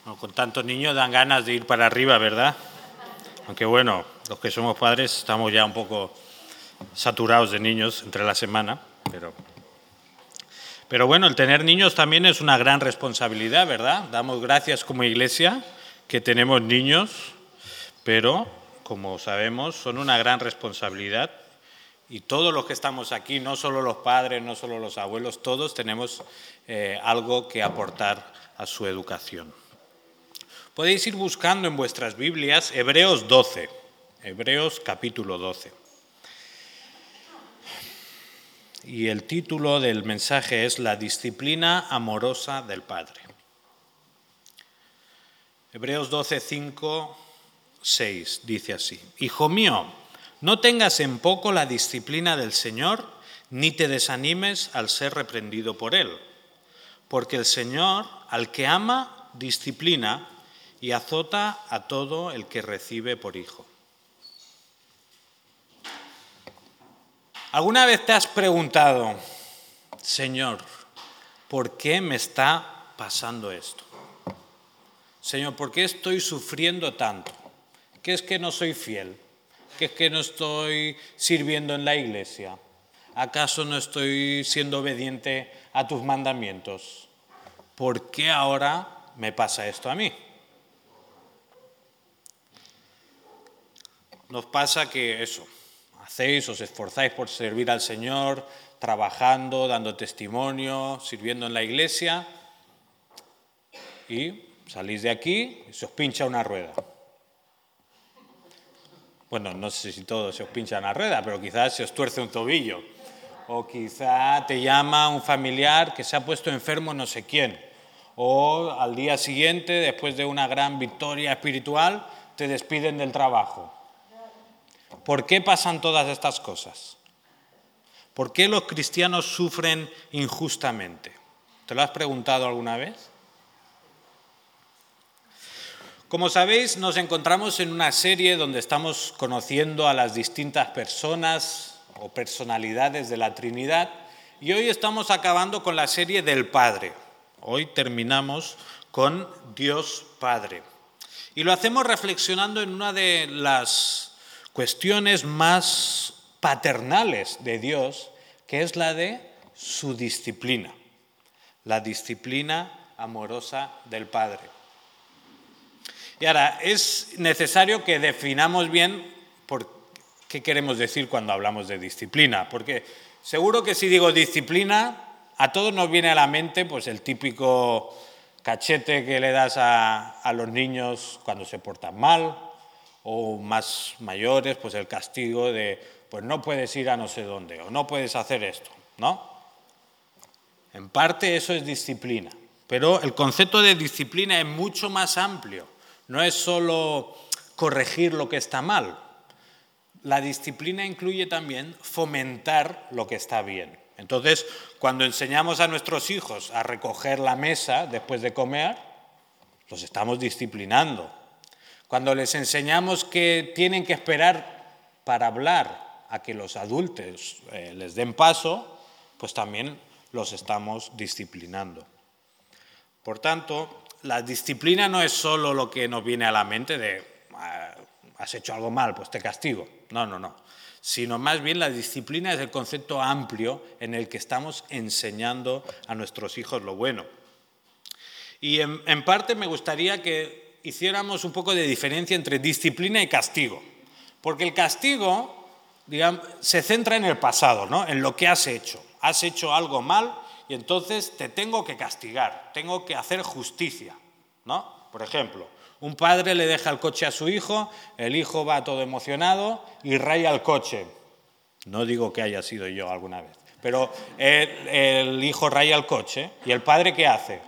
Bueno, con tantos niños dan ganas de ir para arriba, ¿verdad? Aunque bueno, los que somos padres estamos ya un poco saturados de niños entre la semana, pero bueno, el tener niños también es una gran responsabilidad, ¿verdad? Damos gracias como iglesia que tenemos niños, pero como sabemos son una gran responsabilidad y todos los que estamos aquí, no solo los padres, no solo los abuelos, todos tenemos algo que aportar a su educación. Podéis ir buscando en vuestras Biblias Hebreos 12, Hebreos capítulo 12. Y el título del mensaje es La disciplina amorosa del Padre. Hebreos 12, 5, 6 dice así: Hijo mío, no tengas en poco la disciplina del Señor, ni te desanimes al ser reprendido por Él. Porque el Señor, al que ama, disciplina y azota a todo el que recibe por hijo. ¿Alguna vez te has preguntado, Señor, ¿por qué me está pasando esto? Señor, ¿por qué estoy sufriendo tanto? ¿Qué es que no soy fiel? ¿Qué es que no estoy sirviendo en la iglesia? ¿Acaso no estoy siendo obediente a tus mandamientos? ¿Por qué ahora me pasa esto a mí? Nos pasa que os esforzáis por servir al Señor, trabajando, dando testimonio, sirviendo en la iglesia, y salís de aquí y se os pincha una rueda. Bueno, no sé si todo se os pincha una rueda, pero quizás se os tuerce un tobillo. O quizá te llama un familiar que se ha puesto enfermo no sé quién. O al día siguiente, después de una gran victoria espiritual, te despiden del trabajo. ¿Por qué pasan todas estas cosas? ¿Por qué los cristianos sufren injustamente? ¿Te lo has preguntado alguna vez? Como sabéis, nos encontramos en una serie donde estamos conociendo a las distintas personas o personalidades de la Trinidad y hoy estamos acabando con la serie del Padre. Hoy terminamos con Dios Padre. Y lo hacemos reflexionando en una de las cuestiones más paternales de Dios, que es la de su disciplina, la disciplina amorosa del Padre. Y ahora, es necesario que definamos bien por qué queremos decir cuando hablamos de disciplina, porque seguro que si digo disciplina, a todos nos viene a la mente pues el típico cachete que le das a los niños cuando se portan mal, o más mayores, pues el castigo de pues no puedes ir a no sé dónde, o no puedes hacer esto, ¿no? En parte eso es disciplina, pero el concepto de disciplina es mucho más amplio. No es solo corregir lo que está mal. La disciplina incluye también fomentar lo que está bien. Entonces, cuando enseñamos a nuestros hijos a recoger la mesa después de comer, los estamos disciplinando. Cuando les enseñamos que tienen que esperar para hablar a que los adultos les den paso, pues también los estamos disciplinando. Por tanto, la disciplina no es solo lo que nos viene a la mente de has hecho algo mal, pues te castigo. No. Sino más bien la disciplina es el concepto amplio en el que estamos enseñando a nuestros hijos lo bueno. Y en parte me gustaría que hiciéramos un poco de diferencia entre disciplina y castigo. Porque el castigo, digamos, se centra en el pasado, ¿no? En lo que has hecho. Has hecho algo mal y entonces te tengo que castigar, tengo que hacer justicia, ¿no? Por ejemplo, un padre le deja el coche a su hijo, el hijo va todo emocionado y raya el coche. No digo que haya sido yo alguna vez, pero el hijo raya el coche y el padre ¿qué hace?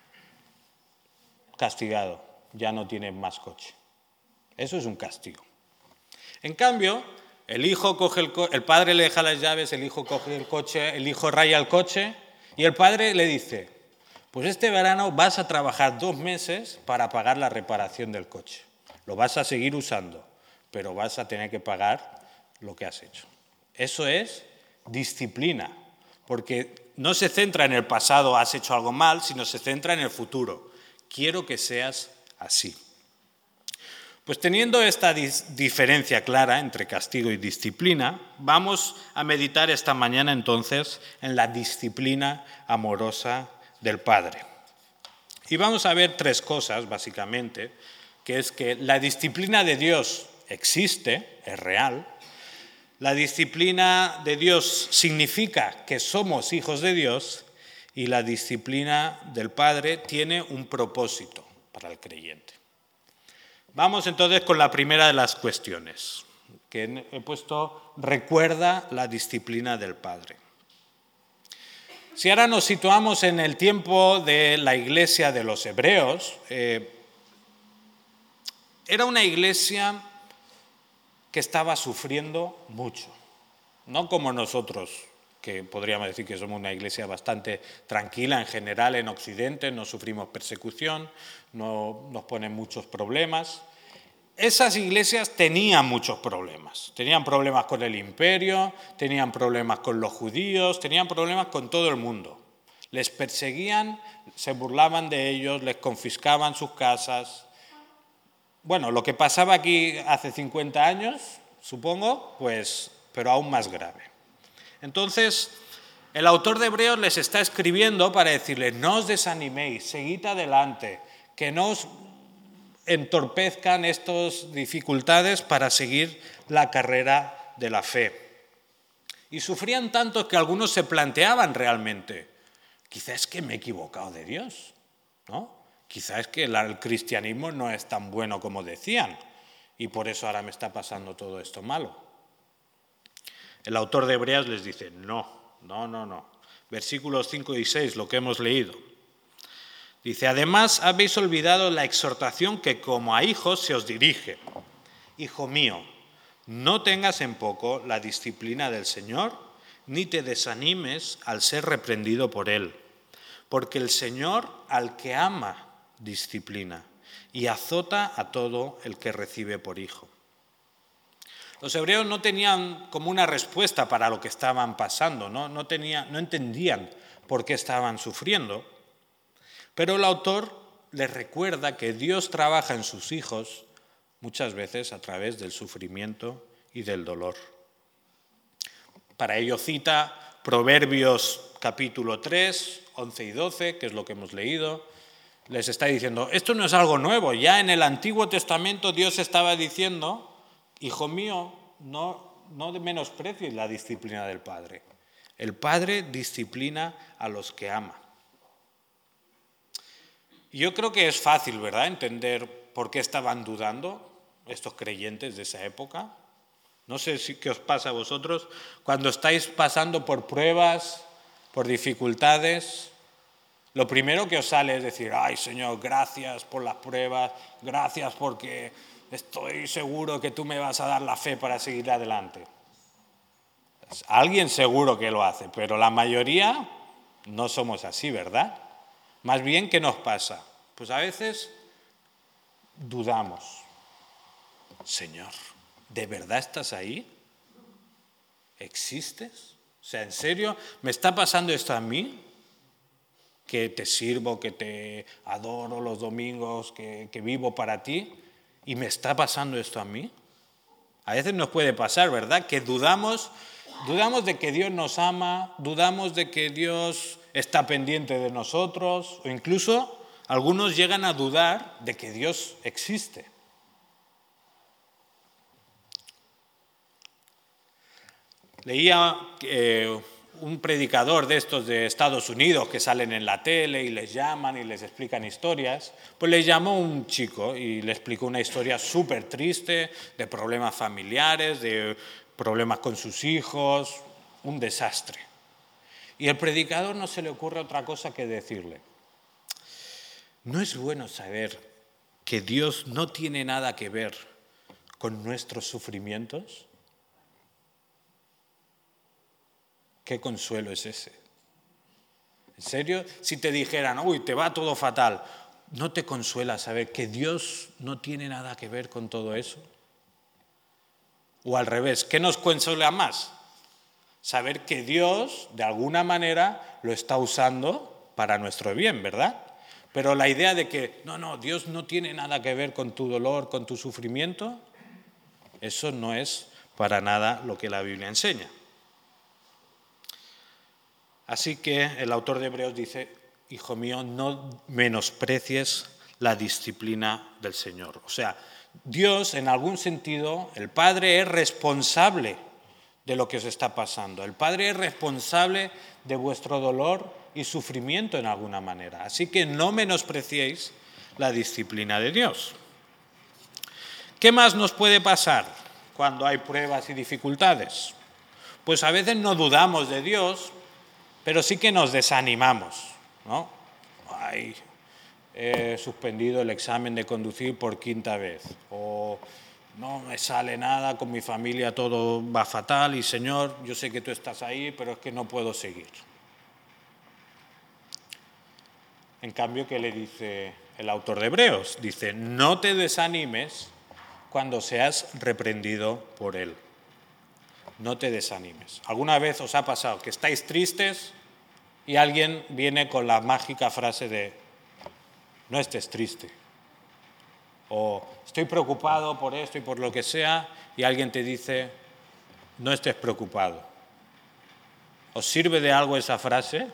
Castigado, ya no tiene más coche. Eso es un castigo. En cambio, el padre le deja las llaves, el hijo coge el coche, el hijo raya el coche y el padre le dice, pues este verano vas a trabajar 2 meses para pagar la reparación del coche. Lo vas a seguir usando, pero vas a tener que pagar lo que has hecho. Eso es disciplina, porque no se centra en el pasado, has hecho algo mal, sino se centra en el futuro. quiero que seas así. Pues teniendo esta diferencia clara entre castigo y disciplina, vamos a meditar esta mañana entonces en la disciplina amorosa del Padre. Y vamos a ver tres cosas, básicamente, que es que la disciplina de Dios existe, es real. La disciplina de Dios significa que somos hijos de Dios y la disciplina del Padre tiene un propósito para el creyente. Vamos entonces con la primera de las cuestiones, que he puesto, recuerda la disciplina del Padre. Si ahora nos situamos en el tiempo de la iglesia de los hebreos, era una iglesia que estaba sufriendo mucho, no como nosotros, que podríamos decir que somos una iglesia bastante tranquila en general en Occidente, no sufrimos persecución, no nos ponen muchos problemas. Esas iglesias tenían muchos problemas. Tenían problemas con el imperio, tenían problemas con los judíos, tenían problemas con todo el mundo. Les perseguían, se burlaban de ellos, les confiscaban sus casas. Bueno, lo que pasaba aquí hace 50 años, supongo, pues, pero aún más grave. Entonces, el autor de Hebreos les está escribiendo para decirles, no os desaniméis, seguid adelante, que no os entorpezcan estas dificultades para seguir la carrera de la fe. Y sufrían tanto que algunos se planteaban realmente, quizás es que me he equivocado de Dios, ¿no? Quizás es que el cristianismo no es tan bueno como decían y por eso ahora me está pasando todo esto malo. El autor de Hebreos les dice, no. Versículos 5 y 6, lo que hemos leído. Dice, además habéis olvidado la exhortación que como a hijos se os dirige. Hijo mío, no tengas en poco la disciplina del Señor, ni te desanimes al ser reprendido por Él. Porque el Señor al que ama disciplina y azota a todo el que recibe por hijo. Los hebreos no tenían como una respuesta para lo que estaban pasando, no entendían por qué estaban sufriendo, pero el autor les recuerda que Dios trabaja en sus hijos muchas veces a través del sufrimiento y del dolor. Para ello cita Proverbios capítulo 3, 11 y 12, que es lo que hemos leído. Les está diciendo, esto no es algo nuevo, ya en el Antiguo Testamento Dios estaba diciendo, hijo mío, no menosprecies la disciplina del Padre. El Padre disciplina a los que ama. Yo creo que es fácil, ¿verdad?, entender por qué estaban dudando estos creyentes de esa época. No sé qué os pasa a vosotros cuando estáis pasando por pruebas, por dificultades. Lo primero que os sale es decir, ay Señor, gracias por las pruebas, gracias porque estoy seguro que tú me vas a dar la fe para seguir adelante. Alguien seguro que lo hace, pero la mayoría no somos así, ¿verdad? Más bien, ¿qué nos pasa? Pues a veces dudamos. Señor, ¿de verdad estás ahí? ¿Existes? O sea, ¿en serio me está pasando esto a mí? Que te sirvo, que te adoro los domingos, que vivo para ti, y me está pasando esto a mí. A veces nos puede pasar, ¿verdad? Que dudamos de que Dios nos ama, dudamos de que Dios está pendiente de nosotros, o incluso algunos llegan a dudar de que Dios existe. Leía un predicador de estos de Estados Unidos que salen en la tele y les llaman y les explican historias, pues les llamó un chico y le explicó una historia súper triste de problemas familiares, de problemas con sus hijos, un desastre. Y el predicador no se le ocurre otra cosa que decirle, ¿no es bueno saber que Dios no tiene nada que ver con nuestros sufrimientos? ¿Qué consuelo es ese? ¿En serio? Si te dijeran, uy, te va todo fatal, ¿no te consuela saber que Dios no tiene nada que ver con todo eso? O al revés, ¿qué nos consuela más? Saber que Dios, de alguna manera, lo está usando para nuestro bien, ¿verdad? Pero la idea de que, no, Dios no tiene nada que ver con tu dolor, con tu sufrimiento, eso no es para nada lo que la Biblia enseña. Así que el autor de Hebreos dice, hijo mío, no menosprecies la disciplina del Señor. O sea, Dios, en algún sentido, el Padre es responsable de lo que os está pasando. El Padre es responsable de vuestro dolor y sufrimiento en alguna manera. Así que no menospreciéis la disciplina de Dios. ¿Qué más nos puede pasar cuando hay pruebas y dificultades? Pues a veces no dudamos de Dios, pero sí que nos desanimamos, ¿no? Ay, he suspendido el examen de conducir por 5ª vez, o no me sale nada, con mi familia todo va fatal y Señor, yo sé que tú estás ahí, pero es que no puedo seguir. En cambio, ¿qué le dice el autor de Hebreos? Dice, no te desanimes cuando seas reprendido por Él. No te desanimes. ¿Alguna vez os ha pasado que estáis tristes y alguien viene con la mágica frase de no estés triste? O estoy preocupado por esto y por lo que sea y alguien te dice no estés preocupado. ¿Os sirve de algo esa frase?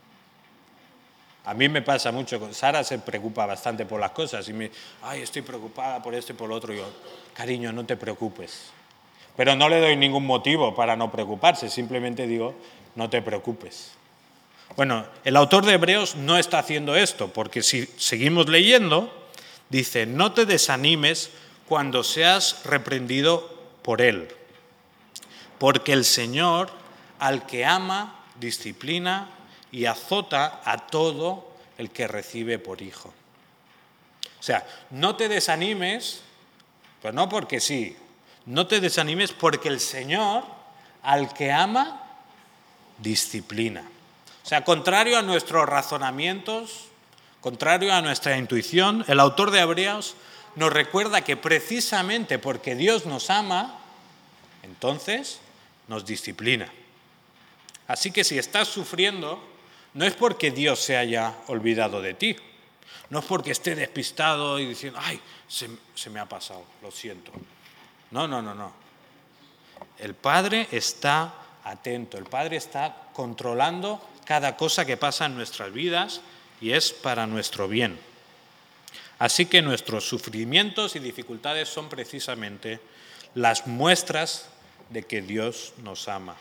A mí me pasa mucho, Sara se preocupa bastante por las cosas y me dice, estoy preocupada por esto y por lo otro. Y yo, cariño, no te preocupes. Pero no le doy ningún motivo para no preocuparse, simplemente digo, no te preocupes. Bueno, el autor de Hebreos no está haciendo esto, porque si seguimos leyendo, dice, no te desanimes cuando seas reprendido por Él, porque el Señor, al que ama, disciplina y azota a todo el que recibe por hijo. O sea, no te desanimes, pero no porque sí, no te desanimes porque el Señor, al que ama, disciplina. O sea, contrario a nuestros razonamientos, contrario a nuestra intuición, el autor de Hebreos nos recuerda que precisamente porque Dios nos ama, entonces nos disciplina. Así que si estás sufriendo, no es porque Dios se haya olvidado de ti, no es porque esté despistado y diciendo, se me ha pasado, lo siento. No. El Padre está atento, el Padre está controlando cada cosa que pasa en nuestras vidas y es para nuestro bien. Así que nuestros sufrimientos y dificultades son precisamente las muestras de que Dios nos ama.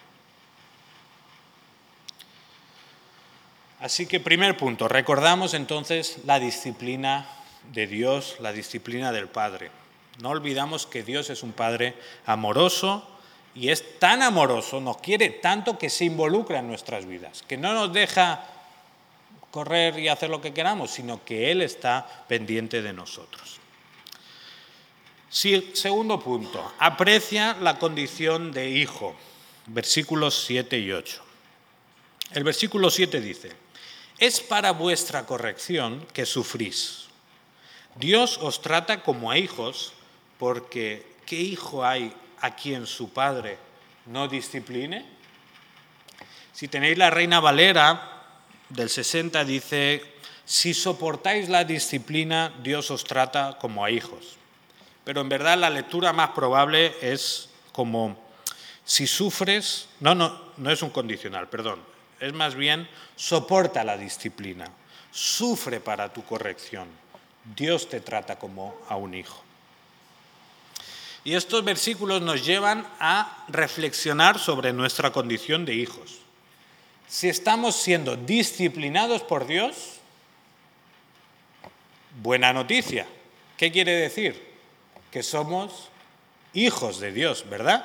Así que primer punto, recordamos entonces la disciplina de Dios, la disciplina del Padre. No olvidamos que Dios es un Padre amoroso y es tan amoroso, nos quiere tanto que se involucra en nuestras vidas, que no nos deja correr y hacer lo que queramos, sino que Él está pendiente de nosotros. Sí, segundo punto, aprecia la condición de hijo, versículos 7 y 8. El versículo 7 dice, es para vuestra corrección que sufrís. Dios os trata como a hijos, porque ¿qué hijo hay a quien su padre no discipline? Si tenéis la Reina Valera del 60 dice, si soportáis la disciplina, Dios os trata como a hijos. Pero en verdad la lectura más probable es como, si sufres, no es un condicional, perdón, es más bien, soporta la disciplina, sufre para tu corrección. Dios te trata como a un hijo. Y estos versículos nos llevan a reflexionar sobre nuestra condición de hijos. Si estamos siendo disciplinados por Dios, buena noticia. ¿Qué quiere decir? Que somos hijos de Dios, ¿verdad?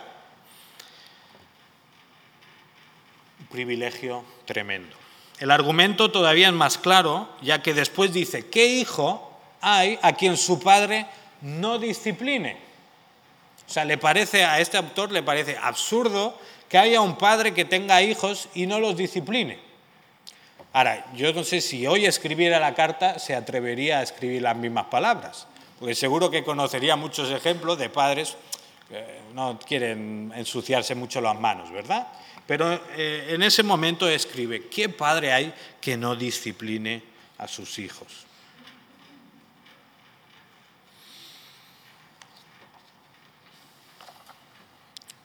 Un privilegio tremendo. El argumento todavía es más claro, ya que después dice, ¿qué hijo hay a quien su padre no discipline? O sea, a este autor le parece absurdo que haya un padre que tenga hijos y no los discipline. Ahora, yo no sé si hoy escribiera la carta se atrevería a escribir las mismas palabras, porque seguro que conocería muchos ejemplos de padres que no quieren ensuciarse mucho las manos, ¿verdad? Pero en ese momento escribe, ¿qué padre hay que no discipline a sus hijos?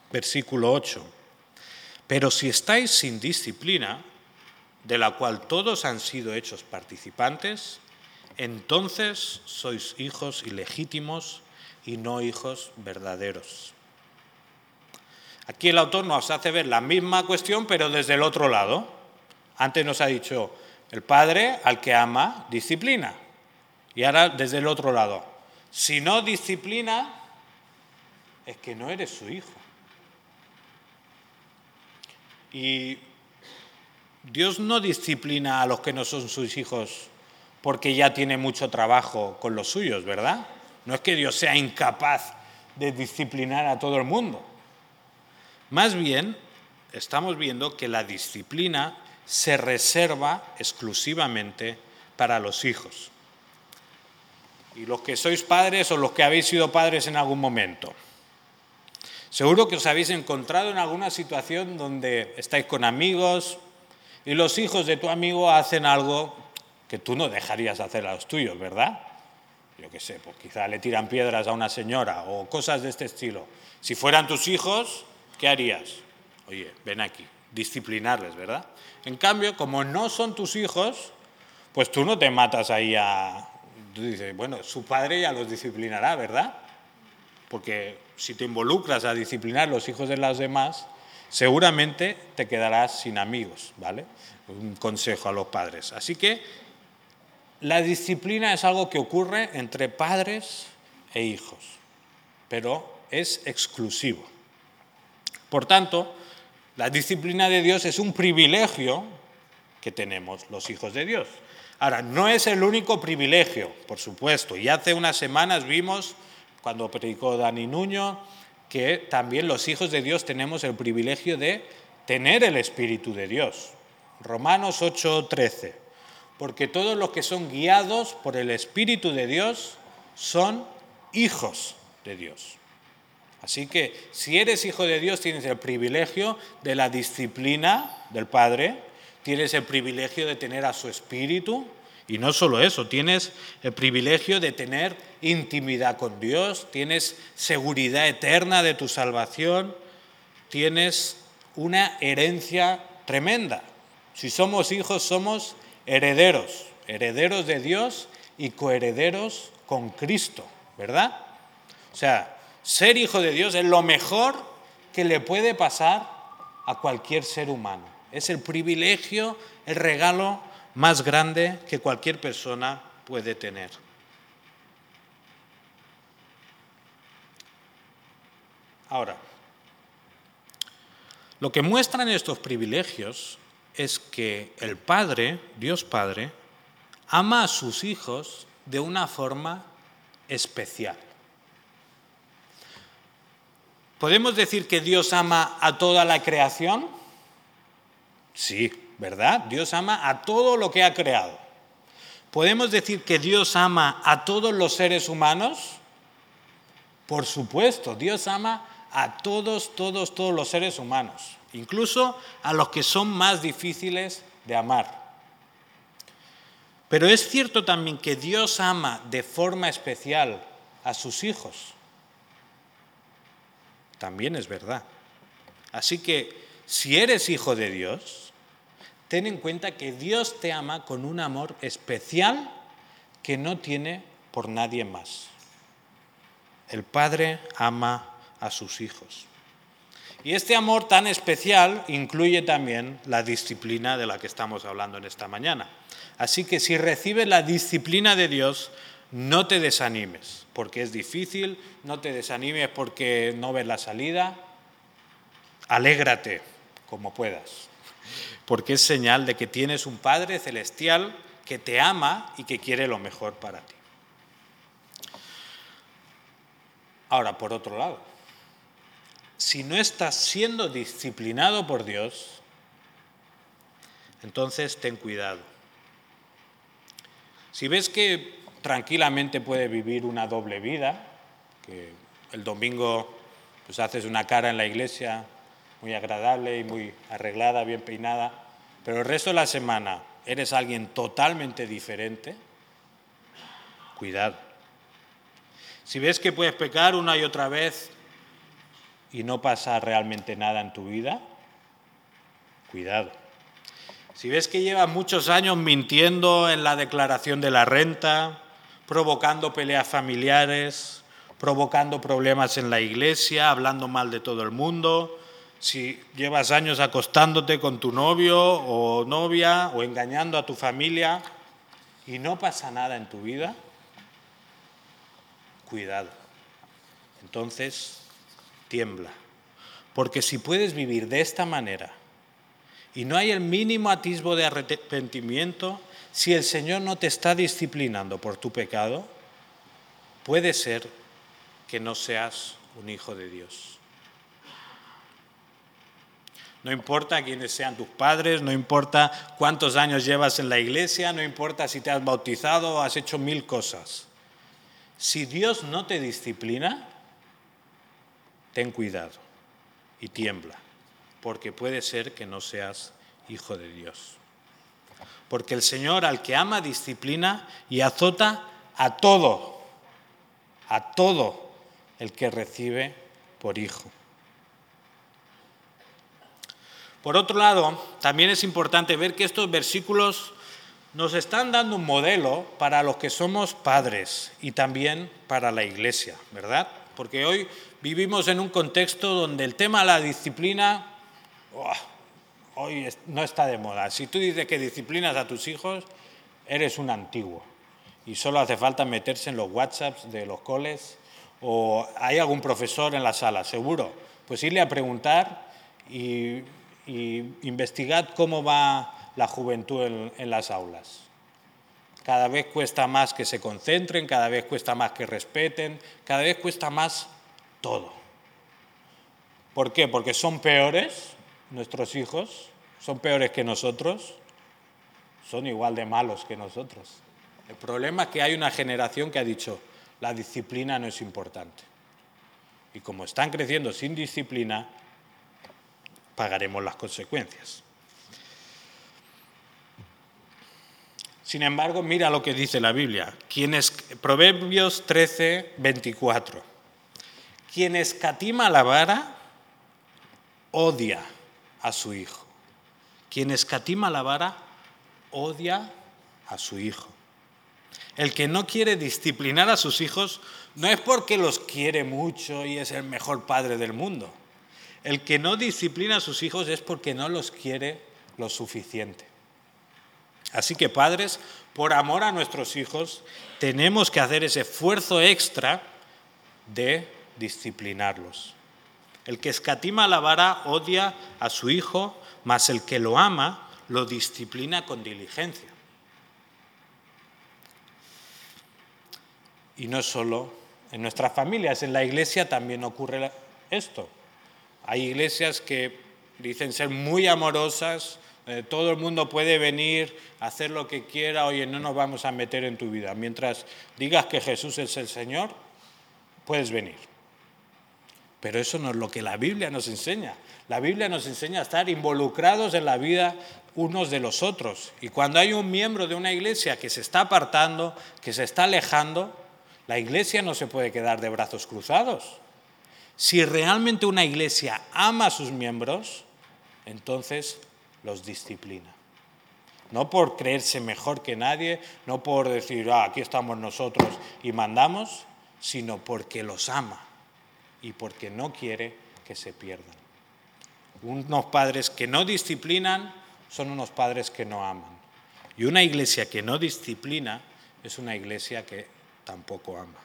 versículo 8. Pero si estáis sin disciplina, de la cual todos han sido hechos participantes, entonces sois hijos ilegítimos y no hijos verdaderos. Aquí el autor nos hace ver la misma cuestión, pero desde el otro lado. Antes nos ha dicho, el padre al que ama, disciplina. Y ahora desde el otro lado, si no disciplina, es que no eres su hijo. Y Dios no disciplina a los que no son sus hijos porque ya tiene mucho trabajo con los suyos, ¿verdad? No es que Dios sea incapaz de disciplinar a todo el mundo. Más bien, estamos viendo que la disciplina se reserva exclusivamente para los hijos. Y los que sois padres o los que habéis sido padres en algún momento, seguro que os habéis encontrado en alguna situación donde estáis con amigos y los hijos de tu amigo hacen algo que tú no dejarías hacer a los tuyos, ¿verdad? Yo qué sé, pues quizá le tiran piedras a una señora o cosas de este estilo. Si fueran tus hijos, ¿qué harías? Oye, ven aquí, disciplinarles, ¿verdad? En cambio, como no son tus hijos, pues tú no te matas ahí a... Tú dices, bueno, su padre ya los disciplinará, ¿verdad? Porque si te involucras a disciplinar los hijos de los demás, seguramente te quedarás sin amigos, ¿vale? Un consejo a los padres. Así que la disciplina es algo que ocurre entre padres e hijos, pero es exclusivo. Por tanto, la disciplina de Dios es un privilegio que tenemos los hijos de Dios. Ahora, no es el único privilegio, por supuesto. Y hace unas semanas vimos, cuando predicó Dani Nuño, que también los hijos de Dios tenemos el privilegio de tener el Espíritu de Dios. Romanos 8:13. Porque todos los que son guiados por el Espíritu de Dios son hijos de Dios. Así que si eres hijo de Dios tienes el privilegio de la disciplina del Padre, tienes el privilegio de tener a su Espíritu y no solo eso, tienes el privilegio de tener intimidad con Dios, tienes seguridad eterna de tu salvación, tienes una herencia tremenda. Si somos hijos somos herederos, herederos de Dios y coherederos con Cristo, ¿verdad? O sea, ser hijo de Dios es lo mejor que le puede pasar a cualquier ser humano. Es el privilegio, el regalo más grande que cualquier persona puede tener. Ahora, lo que muestran estos privilegios es que el Padre, Dios Padre, ama a sus hijos de una forma especial. ¿Podemos decir que Dios ama a toda la creación? Sí, ¿verdad? Dios ama a todo lo que ha creado. ¿Podemos decir que Dios ama a todos los seres humanos? Por supuesto, Dios ama a todos los seres humanos, incluso a los que son más difíciles de amar. Pero es cierto también que Dios ama de forma especial a sus hijos. También es verdad. Así que si eres hijo de Dios, ten en cuenta que Dios te ama con un amor especial que no tiene por nadie más. El Padre ama a sus hijos. Y este amor tan especial incluye también la disciplina de la que estamos hablando en esta mañana. Así que si recibes la disciplina de Dios, no te desanimes, porque es difícil, no te desanimes porque no ves la salida. Alégrate como puedas, porque es señal de que tienes un Padre celestial que te ama y que quiere lo mejor para ti. Ahora, por otro lado, si no estás siendo disciplinado por Dios, entonces ten cuidado. Si ves que tranquilamente puedes vivir una doble vida, que el domingo pues haces una cara en la iglesia muy agradable y muy arreglada, bien peinada, pero el resto de la semana eres alguien totalmente diferente, cuidado. Si ves que puedes pecar una y otra vez y no pasa realmente nada en tu vida, cuidado. Si ves que llevas muchos años mintiendo en la declaración de la renta, provocando peleas familiares, provocando problemas en la iglesia, hablando mal de todo el mundo, si llevas años acostándote con tu novio o novia o engañando a tu familia y no pasa nada en tu vida, cuidado. Entonces, tiembla. Porque si puedes vivir de esta manera y no hay el mínimo atisbo de arrepentimiento, si el Señor no te está disciplinando por tu pecado, puede ser que no seas un hijo de Dios. No importa quiénes sean tus padres, no importa cuántos años llevas en la iglesia, no importa si te has bautizado o has hecho 1000 cosas. Si Dios no te disciplina, ten cuidado y tiembla, porque puede ser que no seas hijo de Dios. Porque el Señor al que ama disciplina y azota a todo el que recibe por hijo. Por otro lado, también es importante ver que estos versículos nos están dando un modelo para los que somos padres y también para la iglesia, ¿verdad? Porque hoy vivimos en un contexto donde el tema de la disciplina hoy no está de moda. Si tú dices que disciplinas a tus hijos, eres un antiguo y solo hace falta meterse en los WhatsApps de los coles o hay algún profesor en la sala, seguro. Pues irle a preguntar y investigad cómo va la juventud en las aulas. Cada vez cuesta más que se concentren, cada vez cuesta más que respeten, cada vez cuesta más todo. ¿Por qué? Porque son peores nuestros hijos, son peores que nosotros, son igual de malos que nosotros. El problema es que hay una generación que ha dicho, la disciplina no es importante. Y como están creciendo sin disciplina, pagaremos las consecuencias. Sin embargo, mira lo que dice la Biblia. Proverbios 13, 24. Quien escatima la vara, odia a su hijo. Quien escatima la vara, odia a su hijo. El que no quiere disciplinar a sus hijos no es porque los quiere mucho y es el mejor padre del mundo. El que no disciplina a sus hijos es porque no los quiere lo suficiente. Así que padres, por amor a nuestros hijos, tenemos que hacer ese esfuerzo extra de disciplinarlos. El que escatima la vara odia a su hijo, mas el que lo ama lo disciplina con diligencia. Y no solo en nuestras familias, en la iglesia también ocurre esto. Hay iglesias que dicen ser muy amorosas, todo el mundo puede venir a hacer lo que quiera, oye, no nos vamos a meter en tu vida. Mientras digas que Jesús es el Señor, puedes venir. Pero eso no es lo que la Biblia nos enseña. La Biblia nos enseña a estar involucrados en la vida unos de los otros. Y cuando hay un miembro de una iglesia que se está apartando, que se está alejando, la iglesia no se puede quedar de brazos cruzados. Si realmente una iglesia ama a sus miembros, entonces los disciplina. No por creerse mejor que nadie, no por decir, aquí estamos nosotros y mandamos, sino porque los ama y porque no quiere que se pierdan. Unos padres que no disciplinan son unos padres que no aman. Y una iglesia que no disciplina es una iglesia que tampoco ama.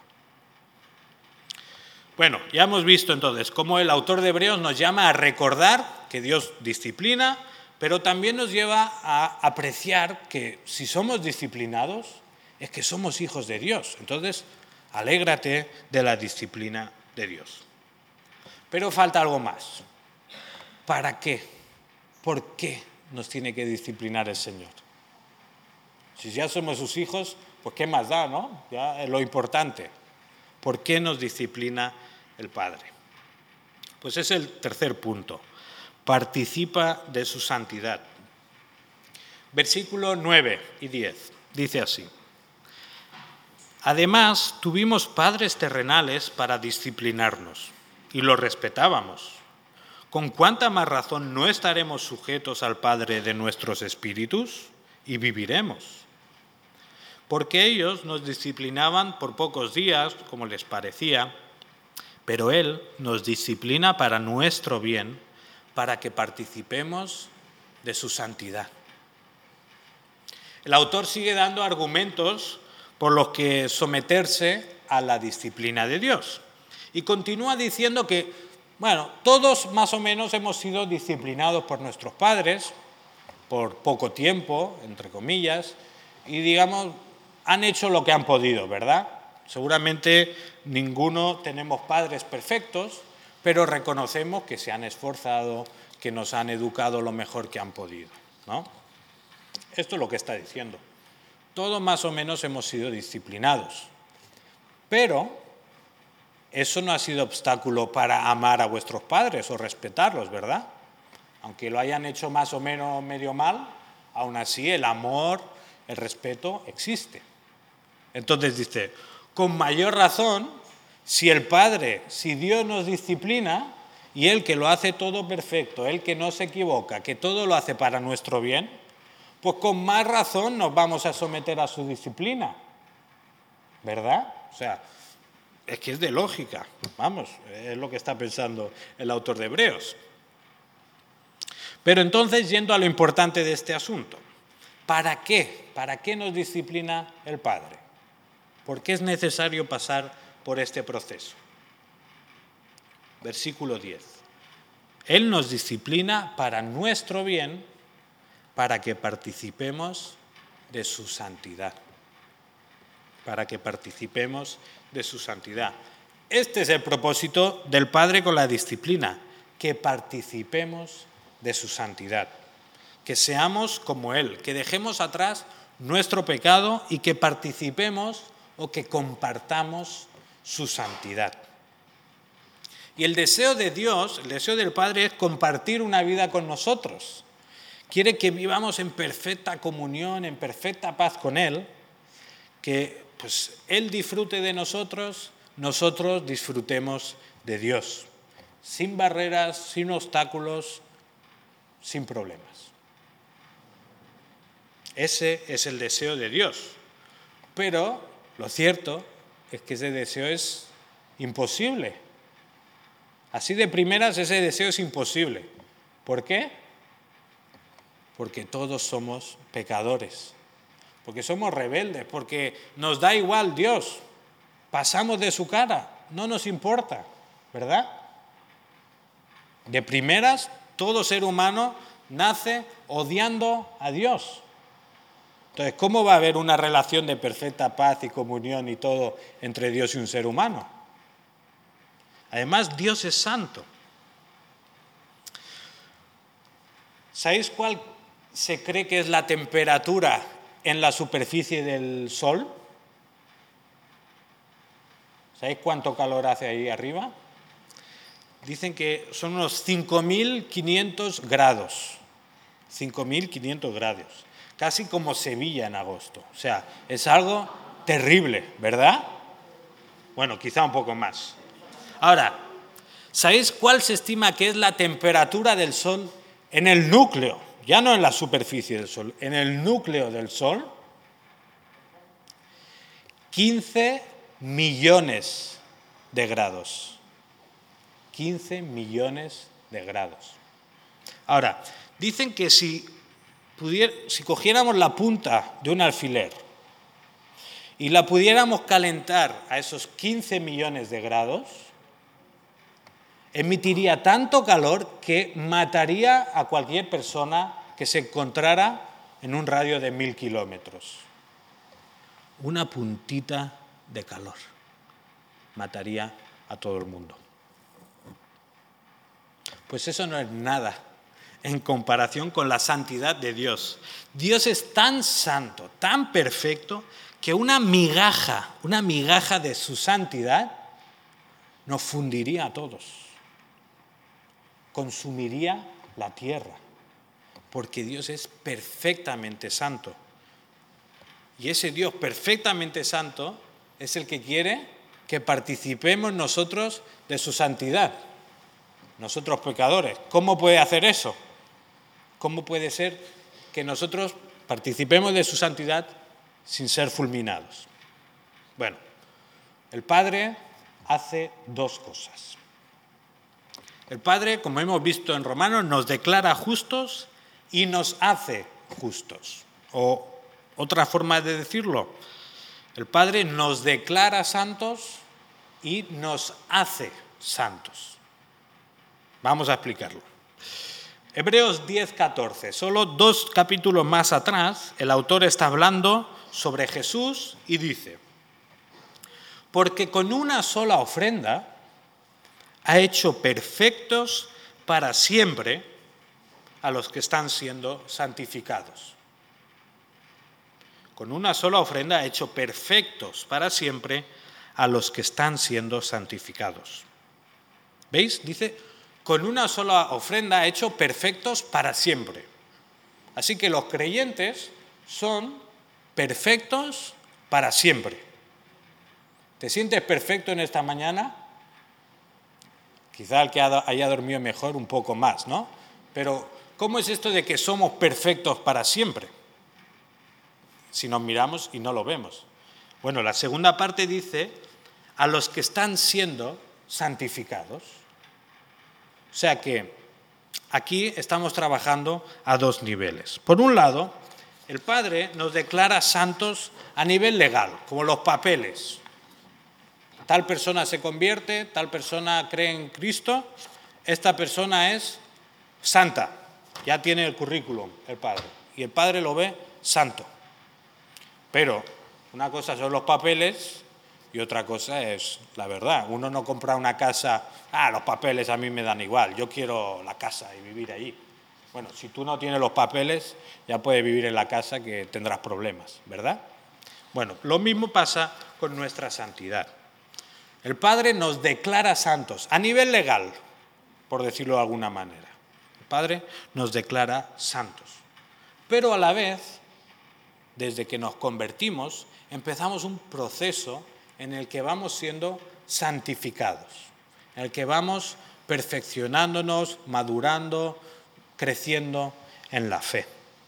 Bueno, ya hemos visto entonces cómo el autor de Hebreos nos llama a recordar que Dios disciplina, pero también nos lleva a apreciar que si somos disciplinados es que somos hijos de Dios. Entonces, alégrate de la disciplina de Dios. Pero falta algo más. ¿Para qué? ¿Por qué nos tiene que disciplinar el Señor? Si ya somos sus hijos, pues qué más da, ¿no? Ya es lo importante. ¿Por qué nos disciplina el Padre? Pues es el tercer punto. Participa de su santidad. Versículo 9 y 10. Dice así. Además, tuvimos padres terrenales para disciplinarnos. y lo respetábamos, ¿con cuánta más razón no estaremos sujetos al Padre de nuestros espíritus y viviremos? Porque ellos nos disciplinaban por pocos días, como les parecía, pero Él nos disciplina para nuestro bien, para que participemos de su santidad. El autor sigue dando argumentos por los que someterse a la disciplina de Dios. Y continúa diciendo que, todos más o menos hemos sido disciplinados por nuestros padres, por poco tiempo, entre comillas, y han hecho lo que han podido, ¿verdad? Seguramente ninguno tenemos padres perfectos, pero reconocemos que se han esforzado, que nos han educado lo mejor que han podido, ¿no? Esto es lo que está diciendo. Todos más o menos hemos sido disciplinados. Pero eso no ha sido obstáculo para amar a vuestros padres o respetarlos, ¿verdad? Aunque lo hayan hecho más o menos medio mal, aún así el amor, el respeto existe. Entonces dice, con mayor razón, si Dios nos disciplina, y Él que lo hace todo perfecto, Él que no se equivoca, que todo lo hace para nuestro bien, pues con más razón nos vamos a someter a su disciplina, ¿verdad? O sea, es que es de lógica, es lo que está pensando el autor de Hebreos. Pero entonces, yendo a lo importante de este asunto, ¿para qué? ¿Para qué nos disciplina el Padre? ¿Por qué es necesario pasar por este proceso? Versículo 10. Él nos disciplina para nuestro bien, para que participemos de su santidad. Para que participemos de su santidad. Este es el propósito del Padre con la disciplina, que participemos de su santidad. Que seamos como Él, que dejemos atrás nuestro pecado y que participemos o que compartamos su santidad. Y el deseo de Dios, el deseo del Padre es compartir una vida con nosotros. Quiere que vivamos en perfecta comunión, en perfecta paz con Él, que Él disfrute de nosotros, nosotros disfrutemos de Dios, sin barreras, sin obstáculos, sin problemas. Ese es el deseo de Dios. Pero lo cierto es que ese deseo es imposible. Así de primeras, ese deseo es imposible. ¿Por qué? Porque todos somos pecadores. Porque somos rebeldes, porque nos da igual Dios. Pasamos de su cara, no nos importa, ¿verdad? De primeras, todo ser humano nace odiando a Dios. Entonces, ¿cómo va a haber una relación de perfecta paz y comunión y todo entre Dios y un ser humano? Además, Dios es santo. ¿Sabéis cuál se cree que es la temperatura en la superficie del Sol? ¿Sabéis cuánto calor hace ahí arriba? Dicen que son unos 5.500 grados. 5.500 grados. Casi como Sevilla en agosto. O sea, es algo terrible, ¿verdad? Bueno, quizá un poco más. Ahora, ¿sabéis cuál se estima que es la temperatura del Sol en el núcleo? Ya no en la superficie del Sol, en el núcleo del Sol. 15 millones de grados. 15 millones de grados. Ahora, dicen que si cogiéramos la punta de un alfiler y la pudiéramos calentar a esos 15 millones de grados, emitiría tanto calor que mataría a cualquier persona que se encontrara en un radio de 1.000 kilómetros. Una puntita de calor mataría a todo el mundo. Pues eso no es nada en comparación con la santidad de Dios. Dios es tan santo, tan perfecto, que una migaja de su santidad nos fundiría a todos. Consumiría la tierra, porque Dios es perfectamente santo. Y ese Dios perfectamente santo es el que quiere que participemos nosotros de su santidad, nosotros pecadores. ¿Cómo puede hacer eso? ¿Cómo puede ser que nosotros participemos de su santidad sin ser fulminados? Bueno, el Padre hace dos cosas. El Padre, como hemos visto en Romanos, nos declara justos y nos hace justos. O otra forma de decirlo, el Padre nos declara santos y nos hace santos. Vamos a explicarlo. Hebreos 10:14, solo 2 capítulos más atrás, el autor está hablando sobre Jesús y dice: porque con una sola ofrenda ha hecho perfectos para siempre a los que están siendo santificados. Con una sola ofrenda ha hecho perfectos para siempre a los que están siendo santificados. ¿Veis? Dice, con una sola ofrenda ha hecho perfectos para siempre. Así que los creyentes son perfectos para siempre. ¿Te sientes perfecto en esta mañana? Quizá el que haya dormido mejor un poco más, ¿no? Pero, ¿cómo es esto de que somos perfectos para siempre? Si nos miramos y no lo vemos. Bueno, la segunda parte dice, a los que están siendo santificados. O sea que aquí estamos trabajando a dos niveles. Por un lado, el Padre nos declara santos a nivel legal, como los papeles. Tal persona se convierte, tal persona cree en Cristo, esta persona es santa, ya tiene el currículum el Padre, y el Padre lo ve santo. Pero una cosa son los papeles y otra cosa es la verdad. Uno no compra una casa, los papeles a mí me dan igual, yo quiero la casa y vivir allí. Bueno, si tú no tienes los papeles, ya puedes vivir en la casa que tendrás problemas, ¿verdad? Bueno, lo mismo pasa con nuestra santidad. El Padre nos declara santos, a nivel legal, por decirlo de alguna manera. El Padre nos declara santos. Pero a la vez, desde que nos convertimos, empezamos un proceso en el que vamos siendo santificados, en el que vamos perfeccionándonos, madurando, creciendo en la fe.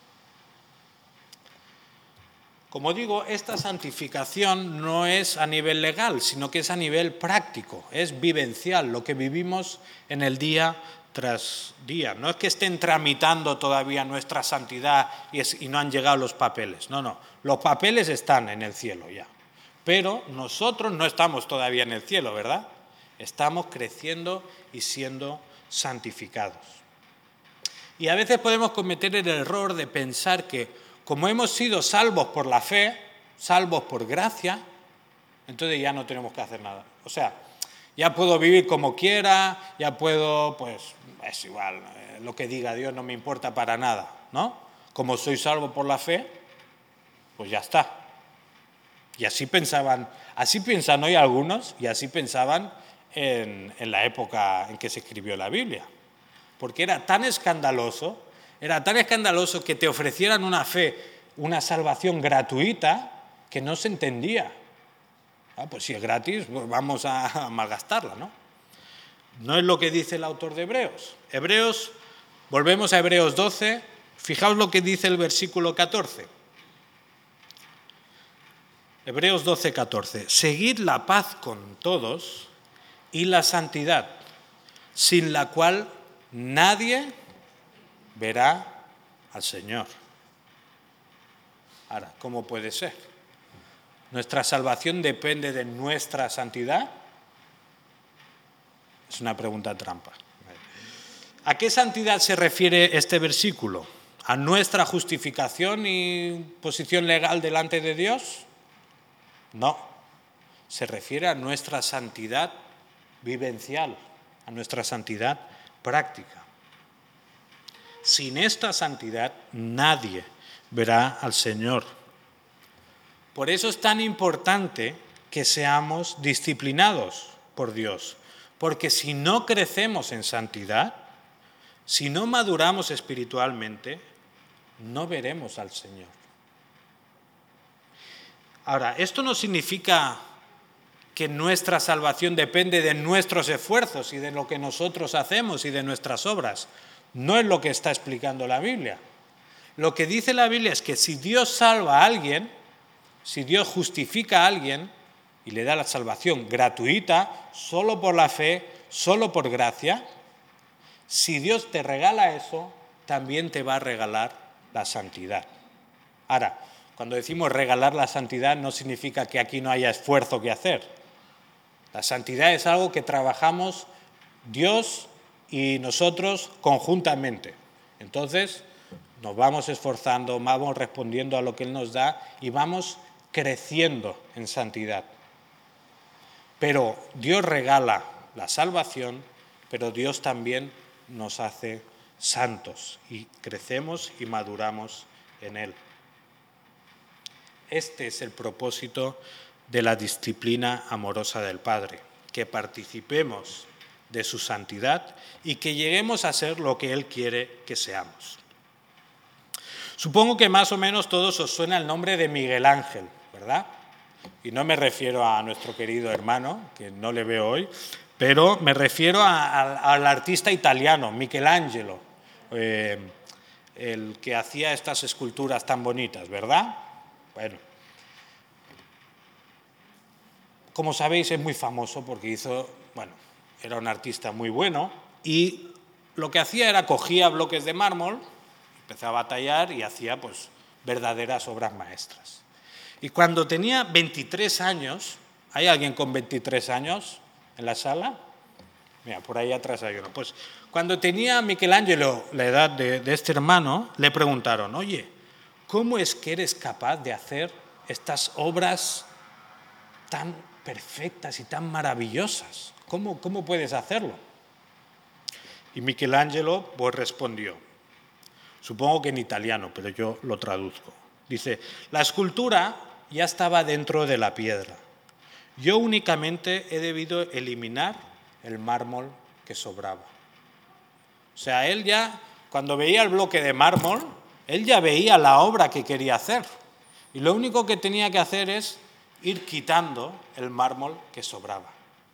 Como digo, esta santificación no es a nivel legal, sino que es a nivel práctico, es vivencial, lo que vivimos en el día tras día. No es que estén tramitando todavía nuestra santidad y no han llegado los papeles. No, los papeles están en el cielo ya. Pero nosotros no estamos todavía en el cielo, ¿verdad? Estamos creciendo y siendo santificados. Y a veces podemos cometer el error de pensar que como hemos sido salvos por la fe, salvos por gracia, entonces ya no tenemos que hacer nada. O sea, ya puedo vivir como quiera, ya puedo, pues es igual, lo que diga Dios no me importa para nada, ¿no? Como soy salvo por la fe, pues ya está. Y así piensan hoy algunos, y así pensaban en la época en que se escribió la Biblia. Porque era tan escandaloso que te ofrecieran una fe, una salvación gratuita, que no se entendía. Pues si es gratis, pues vamos a malgastarla, ¿no? No es lo que dice el autor de Hebreos. Volvemos a Hebreos 12, fijaos lo que dice el versículo 14. Hebreos 12, 14. Seguid la paz con todos y la santidad, sin la cual nadie verá al Señor. Ahora, ¿cómo puede ser? ¿Nuestra salvación depende de nuestra santidad? Es una pregunta trampa. ¿A qué santidad se refiere este versículo? ¿A nuestra justificación y posición legal delante de Dios? No. Se refiere a nuestra santidad vivencial, a nuestra santidad práctica. Sin esta santidad nadie verá al Señor. Por eso es tan importante que seamos disciplinados por Dios, porque si no crecemos en santidad, si no maduramos espiritualmente, no veremos al Señor. Ahora, esto no significa que nuestra salvación depende de nuestros esfuerzos y de lo que nosotros hacemos y de nuestras obras. No es lo que está explicando la Biblia. Lo que dice la Biblia es que si Dios salva a alguien, si Dios justifica a alguien y le da la salvación gratuita, solo por la fe, solo por gracia, si Dios te regala eso, también te va a regalar la santidad. Ahora, cuando decimos regalar la santidad, no significa que aquí no haya esfuerzo que hacer. La santidad es algo que trabajamos Dios y nosotros conjuntamente. Entonces, nos vamos esforzando, vamos respondiendo a lo que Él nos da y vamos creciendo en santidad. Pero Dios regala la salvación, pero Dios también nos hace santos y crecemos y maduramos en Él. Este es el propósito de la disciplina amorosa del Padre, que participemos de su santidad y que lleguemos a ser lo que Él quiere que seamos. Supongo que más o menos todos os suena el nombre de Miguel Ángel, ¿verdad? Y no me refiero a nuestro querido hermano, que no le veo hoy, pero me refiero al artista italiano, Michelangelo, el que hacía estas esculturas tan bonitas, ¿verdad? Bueno, como sabéis es muy famoso porque era un artista muy bueno y lo que hacía era cogía bloques de mármol, empezaba a tallar y hacía verdaderas obras maestras. Y cuando tenía 23 años, ¿hay alguien con 23 años en la sala? Mira, por ahí atrás hay uno. Pues cuando tenía Michelangelo la edad de este hermano, le preguntaron, oye, ¿cómo es que eres capaz de hacer estas obras tan perfectas y tan maravillosas? ¿Cómo puedes hacerlo? Y Michelangelo respondió, supongo que en italiano, pero yo lo traduzco. Dice, la escultura ya estaba dentro de la piedra. Yo únicamente he debido eliminar el mármol que sobraba. O sea, él ya, cuando veía el bloque de mármol, él ya veía la obra que quería hacer. Y lo único que tenía que hacer es ir quitando el mármol que sobraba.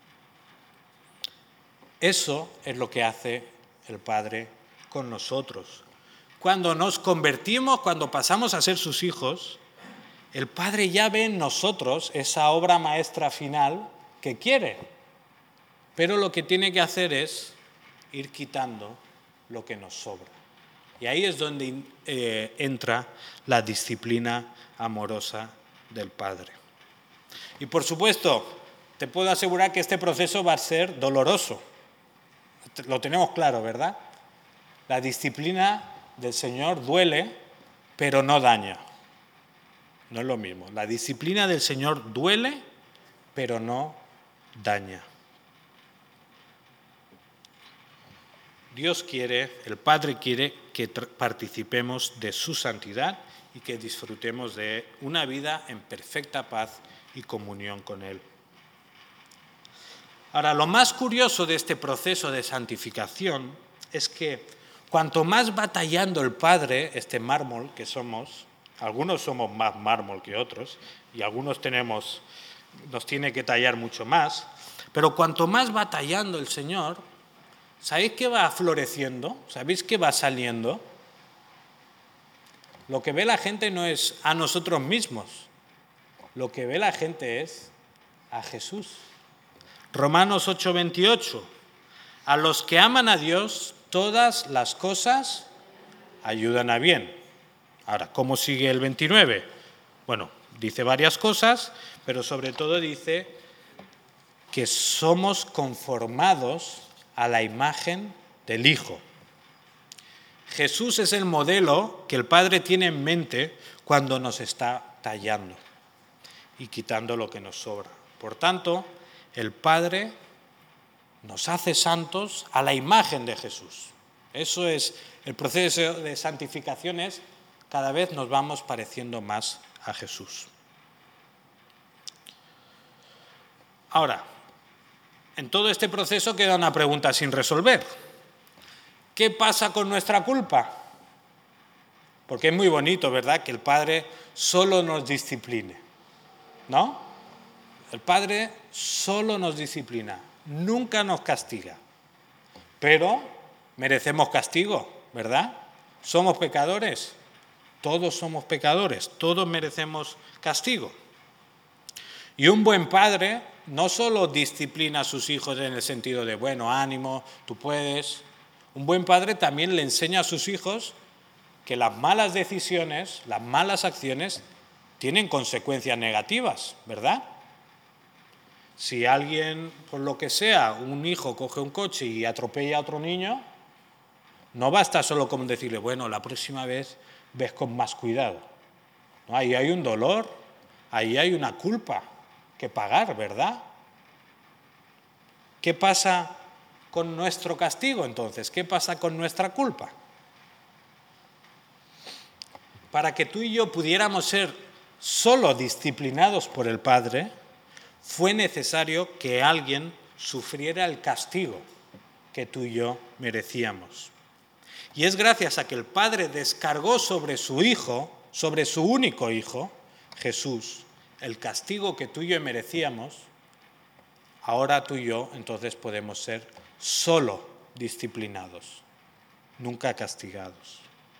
Eso es lo que hace el Padre con nosotros. Cuando nos convertimos, cuando pasamos a ser sus hijos, el Padre ya ve en nosotros esa obra maestra final que quiere. Pero lo que tiene que hacer es ir quitando lo que nos sobra. Y ahí es donde entra la disciplina amorosa del Padre. Y por supuesto, te puedo asegurar que este proceso va a ser doloroso. Lo tenemos claro, ¿verdad? La disciplina del Señor duele, pero no daña. No es lo mismo. La disciplina del Señor duele, pero no daña. Dios quiere, el Padre quiere que participemos de su santidad y que disfrutemos de una vida en perfecta paz y comunión con Él. Ahora, lo más curioso de este proceso de santificación es que cuanto más va tallando el Padre este mármol que somos, algunos somos más mármol que otros y algunos nos tiene que tallar mucho más, pero cuanto más va tallando el Señor, ¿sabéis qué va floreciendo? ¿Sabéis qué va saliendo? Lo que ve la gente no es a nosotros mismos, lo que ve la gente es a Jesús. Romanos 8:28, a los que aman a Dios, todas las cosas ayudan a bien. Ahora, ¿cómo sigue el 29? Bueno, dice varias cosas, pero sobre todo dice que somos conformados a la imagen del Hijo. Jesús es el modelo que el Padre tiene en mente cuando nos está tallando y quitando lo que nos sobra. Por tanto, el Padre nos hace santos a la imagen de Jesús. Eso es el proceso de santificación, es cada vez nos vamos pareciendo más a Jesús. Ahora, en todo este proceso queda una pregunta sin resolver. ¿Qué pasa con nuestra culpa? Porque es muy bonito, ¿verdad?, que el Padre solo nos discipline, ¿no? El Padre solo nos disciplina, nunca nos castiga. Pero merecemos castigo, ¿verdad? ¿Somos pecadores? Todos somos pecadores, todos merecemos castigo. Y un buen padre no solo disciplina a sus hijos en el sentido de, bueno, ánimo, tú puedes. Un buen padre también le enseña a sus hijos que las malas decisiones, las malas acciones, tienen consecuencias negativas, ¿verdad? Si alguien, por lo que sea, un hijo coge un coche y atropella a otro niño, no basta solo con decirle, bueno, la próxima vez ves con más cuidado. No, ahí hay un dolor, ahí hay una culpa que pagar, ¿verdad? ¿Qué pasa con nuestro castigo entonces? ¿Qué pasa con nuestra culpa? Para que tú y yo pudiéramos ser solo disciplinados por el Padre, fue necesario que alguien sufriera el castigo que tú y yo merecíamos. Y es gracias a que el Padre descargó sobre su Hijo, sobre su único Hijo, Jesús, el castigo que tú y yo merecíamos, ahora tú y yo entonces podemos ser solo disciplinados, nunca castigados.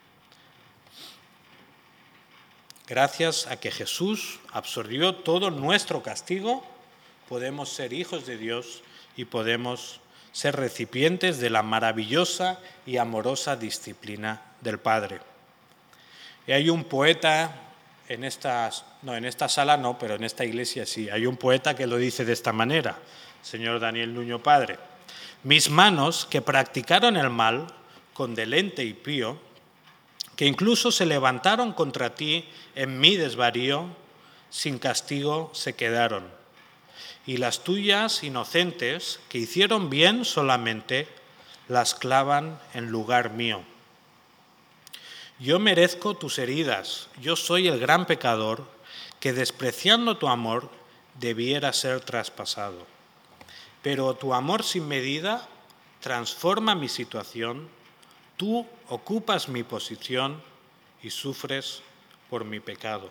Gracias a que Jesús absorbió todo nuestro castigo, podemos ser hijos de Dios y podemos ser recipientes de la maravillosa y amorosa disciplina del Padre. Y hay un poeta, en esta sala no, pero en esta iglesia sí, hay un poeta que lo dice de esta manera, señor Daniel Nuño Padre: mis manos que practicaron el mal con deleite y pío, que incluso se levantaron contra ti en mi desvarío, sin castigo se quedaron. Y las tuyas inocentes, que hicieron bien solamente, las clavan en lugar mío. Yo merezco tus heridas, yo soy el gran pecador, que despreciando tu amor debiera ser traspasado. Pero tu amor sin medida transforma mi situación, tú ocupas mi posición y sufres por mi pecado.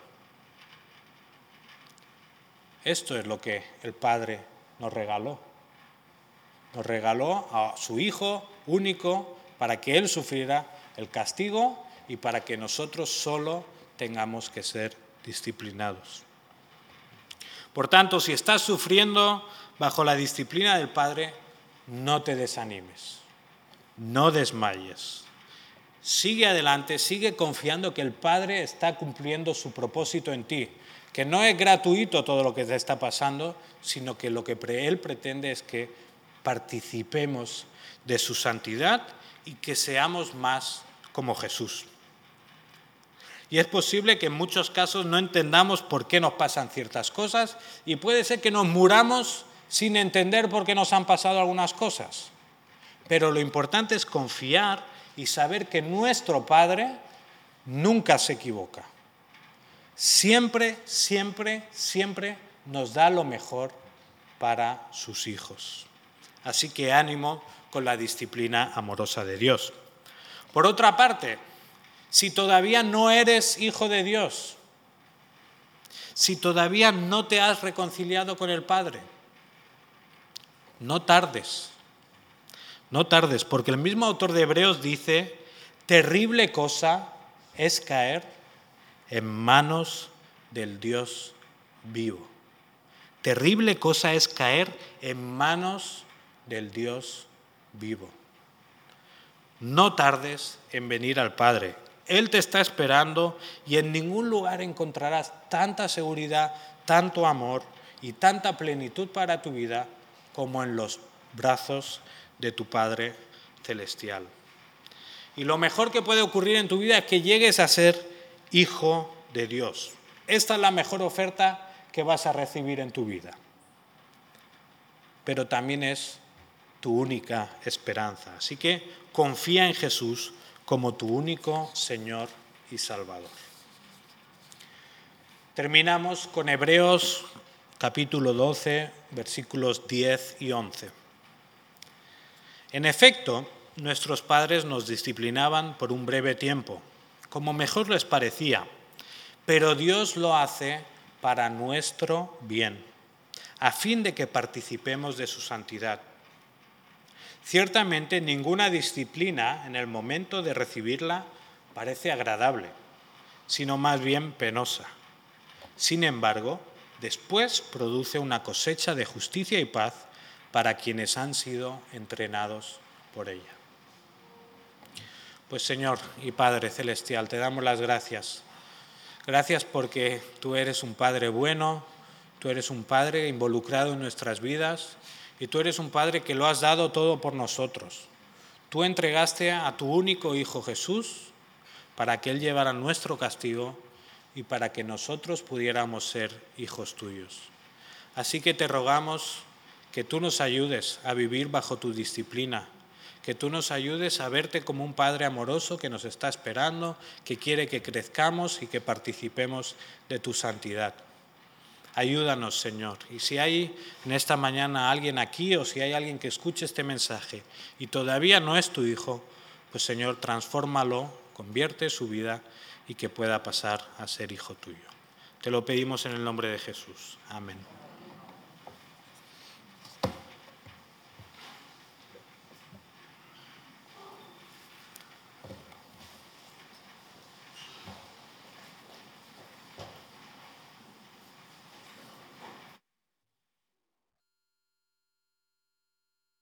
Esto es lo que el Padre nos regaló. Nos regaló a su Hijo único para que Él sufriera el castigo y para que nosotros solo tengamos que ser disciplinados. Por tanto, si estás sufriendo bajo la disciplina del Padre, no te desanimes, no desmayes. Sigue adelante, sigue confiando que el Padre está cumpliendo su propósito en ti, que no es gratuito todo lo que te está pasando, sino que lo que Él pretende es que participemos de su santidad y que seamos más como Jesús. Y es posible que en muchos casos no entendamos por qué nos pasan ciertas cosas y puede ser que nos muramos sin entender por qué nos han pasado algunas cosas. Pero lo importante es confiar y saber que nuestro Padre nunca se equivoca. Siempre, siempre, siempre nos da lo mejor para sus hijos. Así que ánimo con la disciplina amorosa de Dios. Por otra parte, si todavía no eres hijo de Dios, si todavía no te has reconciliado con el Padre, no tardes, porque el mismo autor de Hebreos dice, terrible cosa es caer en manos del Dios vivo. Terrible cosa es caer en manos del Dios vivo. No tardes en venir al Padre. Él te está esperando y en ningún lugar encontrarás tanta seguridad, tanto amor y tanta plenitud para tu vida como en los brazos de tu Padre Celestial. Y lo mejor que puede ocurrir en tu vida es que llegues a ser hijo de Dios. Esta es la mejor oferta que vas a recibir en tu vida. Pero también es tu única esperanza. Así que confía en Jesús como tu único Señor y Salvador. Terminamos con Hebreos capítulo 12, versículos 10 y 11. En efecto, nuestros padres nos disciplinaban por un breve tiempo, como mejor les parecía, pero Dios lo hace para nuestro bien, a fin de que participemos de su santidad. Ciertamente ninguna disciplina en el momento de recibirla parece agradable, sino más bien penosa. Sin embargo, después produce una cosecha de justicia y paz para quienes han sido entrenados por ella. Pues Señor y Padre Celestial, te damos las gracias. Gracias porque tú eres un Padre bueno, tú eres un Padre involucrado en nuestras vidas y tú eres un Padre que lo has dado todo por nosotros. Tú entregaste a tu único Hijo Jesús para que Él llevara nuestro castigo y para que nosotros pudiéramos ser hijos tuyos. Así que te rogamos que tú nos ayudes a vivir bajo tu disciplina, que tú nos ayudes a verte como un Padre amoroso que nos está esperando, que quiere que crezcamos y que participemos de tu santidad. Ayúdanos, Señor. Y si hay en esta mañana alguien aquí o si hay alguien que escuche este mensaje y todavía no es tu hijo, pues Señor, transfórmalo, convierte su vida y que pueda pasar a ser hijo tuyo. Te lo pedimos en el nombre de Jesús. Amén.